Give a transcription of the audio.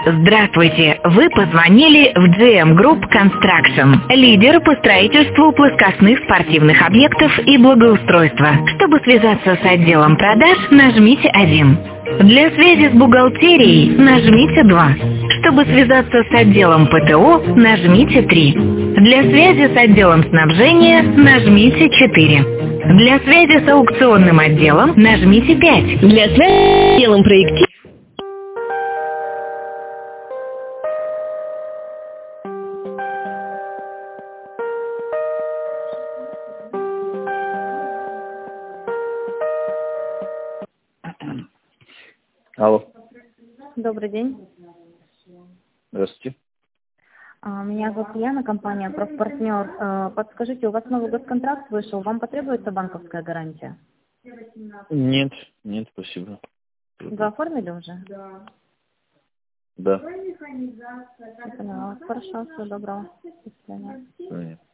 Здравствуйте! Вы позвонили в GM Group Construction, лидер по строительству плоскостных спортивных объектов и благоустройства. Чтобы связаться с отделом продаж, нажмите 1. Для связи с бухгалтерией нажмите 2. Чтобы связаться с отделом ПТО, нажмите 3. Для связи с отделом снабжения нажмите 4. Для связи с аукционным отделом нажмите 5. Для связи с отделом проектирования. Алло. Добрый день. Здравствуйте. Меня зовут Яна, компания «Профпартнер». Подскажите, у вас новый госконтракт вышел, вам потребуется банковская гарантия? Нет, спасибо. Вы оформили уже? Да. Я поняла. Хорошо, всего доброго. До свидания.